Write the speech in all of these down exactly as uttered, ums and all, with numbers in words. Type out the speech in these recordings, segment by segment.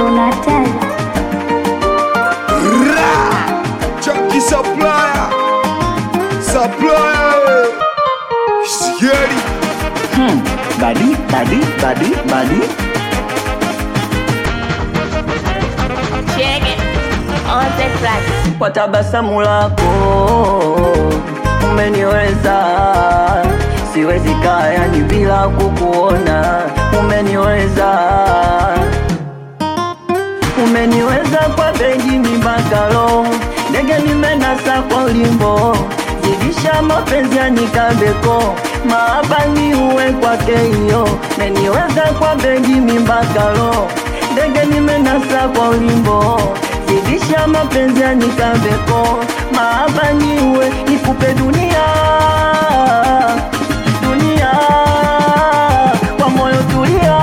unataka Chucky Supplier Supplier Scary Hmm, badi, badi, badi, badi. Check it on the track. Kwa tabasamu lako umeniweza, siwezi kaya ni bila kukuona. Umeniweza, umeniweza kwa begi mibakalo, ndege nimenasa kwa ulimbo, zidisha mapenzi ya nikabeko, maabani uwe kwake hiyo. Umeniweza kwa begi mibakalo, ndege nimenasa kwa ulimbo, zidisha mapenzi ya nikabeko, maabani uwe nikupe dunia, dunia, kwa moyo tulia,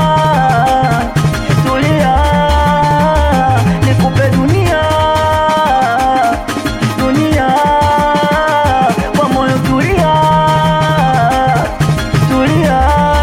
tulia, nikupe dunia, dunia, kwa moyo tulia, tulia.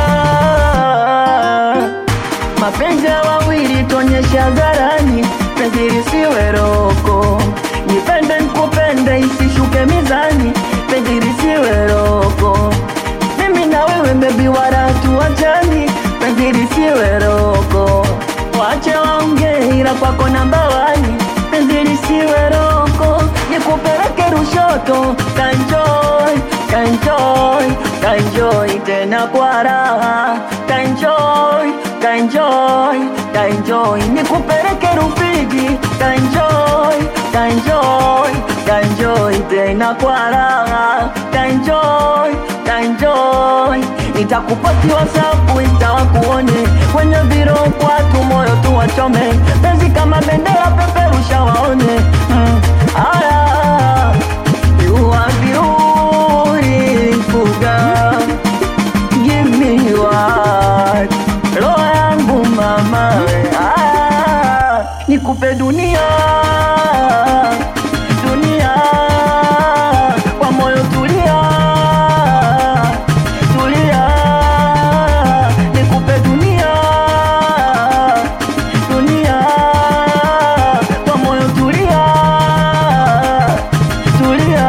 Mapenzi ya wawili tuonyesha hadharani, penzi lisiwe roko, nipende nikupende isishuke mizani, penzi lisiwe roko, mimi na wewe baby wala tuachani, penzi lisiwe roko, wache waongee ila kwako namba wani, penzi lisiwe roko, nikupeleke Lushoto, kanjoy, kanjoy, kanjoy tena kwa raha, kanjoy, kanjoy, kanjoy, nikupeleke Rufiji, kanjoy, kanjoy, kanjoy tena kwa raha, kanjoy, kanjoy, nitakuposti WhatsApp nitawakuone, kwenye viro kwa tu moyo tu wachome, penzi kama bendera peperusha waone. mm. Aya, you are beautiful girl, give me what, roho yangu mama we. Aya, nikupe dunia, dunia, kwa moyo tulia, tulia, nikupe dunia, dunia, kwa moyo tulia, tulia.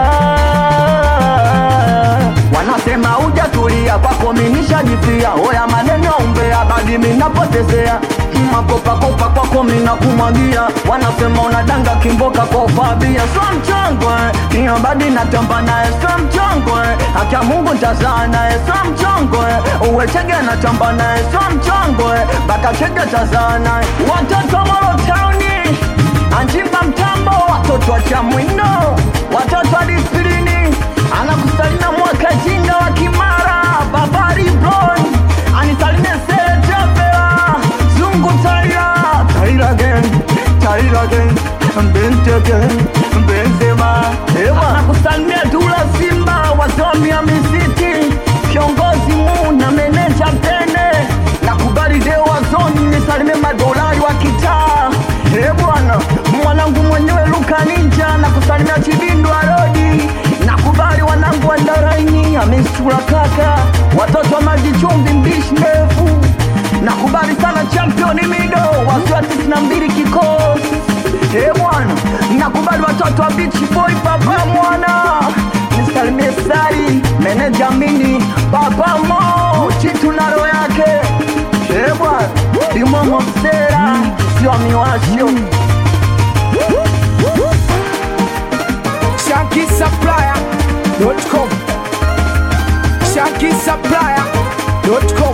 Wanasema hujatulia, kwako mimi nishajifia, oya maneno umbea badi mimi napotezea, makopa kopa kwako mimi nakumwagia, wanasema unadanga kimboka kwa fabia, so mchongo hiyo badi natamba naye, so mchongo acha Mungu tazana naye, so mchongo uwe chege natamba naye, so mchongo baka chege tazana, watoto Moro Town anjimba mtambo, watoto wa Chamwino, watoto wa Dispirini, anakusalina mwaka jinga wa Kimara, Babari Blon, anisaline Sejapela, Zungu Taira, Taira again, Taira again, Bente again, Benzema, Ewa, anakusalimia Dula Simba, wazomi ya misiti, kiongozi Muna, meneja Pene, nakubali Dewa Zoni, nisalimia madolari wa kitaa. Eh bwana, mwanangu mwenyewe Luka Ninja, nakusalimia Chibindo Arodi, nakubali wanangu wa Ndaraini, amesura kaka, watoto wa maji chumbi mbishi ndefu, nakubali sana champion Mido, wasiwa tisini na mbili kikosi. Eh bwana, nakubali watoto wa Beach Boy, papa mwana, nisalimie Sari, meneja Mini, papa Mo, chitu na roho yake. Eh bwana, Limomo Sera, sio miwasho. Chucky Supplier dot com Chucky Supplier dot com